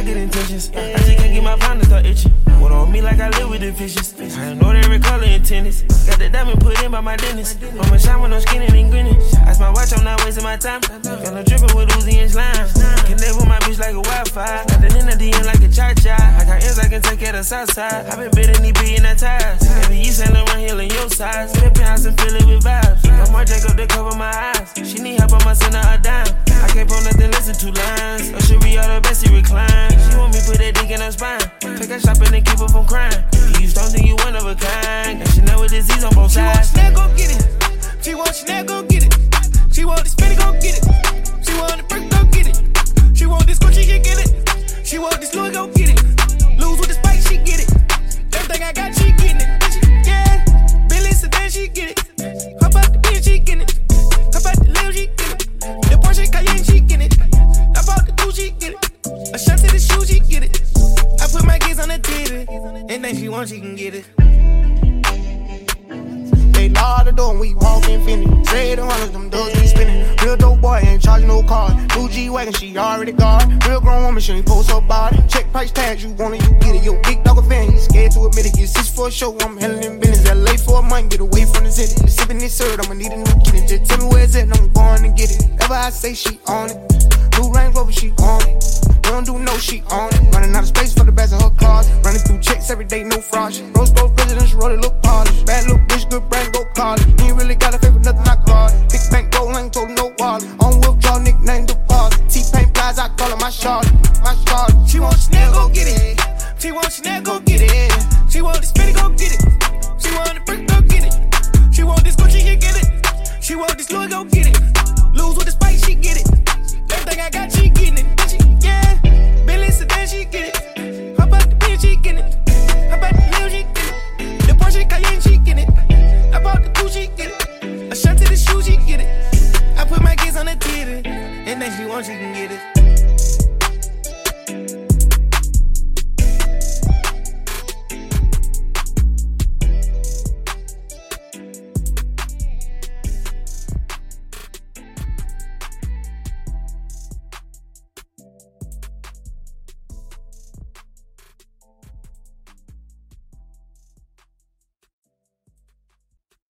good intentions. I just can't get my pound to start itching. What on me like I live with the fishes. I know every color in tennis. Got the diamond put in by my dentist. I'ma shine when I'm skinny and grinning. Ice my watch, I'm not wasting my time. Got no dripping with Uzi and slime. Connect with my bitch like a Wi-Fi. Got the in the DM like a cha-cha. I got ends I can take care of the south side. I been bidding these being that ties. Baby, you Saint Laurent Hill in your size. Flip house and fill it with vibes. I'm more Jacob to cover my eyes. She need help, I'ma send her a dime. I can't pull nothing, listen to lines. Or should be all the best, he recline. She want me put that dick in her spine. Take her shopping and keep her from crying. You don't think you one of a kind. And she know with disease on both sides. She want Chanel, go get it. She want Chanel, go get it. She want the Spinny, go get it. She want the brick, go get it. She want this Gucci, she get it. She want this Louis, go get it. Lose with the spike, she get it. Everything I got, she getting it. Yeah, Billy Sedan, she get it. Hop out the bitch, she getting it. Hop out the Lil, she get it. The Porsche Cayenne, she get it. I bought the Gucci, she get it. A shot to the shoe, she get it. I put my kids on the TV. Anything she wants, she can get it. They lock the door when we walk infinity. Say the hundreds, them doors be spinning. Real dope boy ain't charging no car. Blue G-Wagon, she already got. Real grown woman, she ain't post her body. Check price tags, you want it, you get it. Yo, big dog a fan, he scared to admit it. Get 6 for a show, I'm handling in business. LA for a month, get away from the city. The sipping this syrup, I'ma need a new kid. Just tell me where it's at, and I'm going to get it. Ever I say she on it. Blue Range Rover, she on it. We don't do no, she on it. Running out of space for the best of her cars. Running through checks every day, no fraud. Rose gold president, she roll it, look polished. Bad little bitch, good brain, go college. You ain't really got a favor, nothing I call it. Big bank gold, I ain't told no wallet. On withdraw, nickname the boss. T-Pain Plies, I call her my Charlotte. My Charlotte. She want Chanel, go get it. She want Chanel, go get it. She want the Spinny, go get it. She want the brick, go get it. She want this Gucci, she get it. She want this Louis, go get it. Lose with the spice, she get it. Everything I got, she getting it.